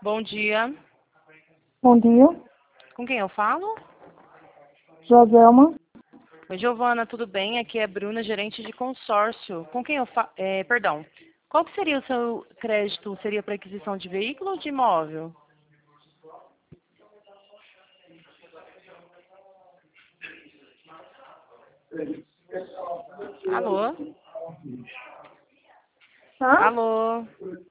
Bom dia. Bom dia, Com quem eu falo? Joselma. Oi, Giovana, tudo bem? Aqui é Bruna, gerente de consórcio. Com quem eu falo? Perdão. Qual que seria o seu crédito? Seria para aquisição de veículo ou de imóvel? Alô? Tá? Alô?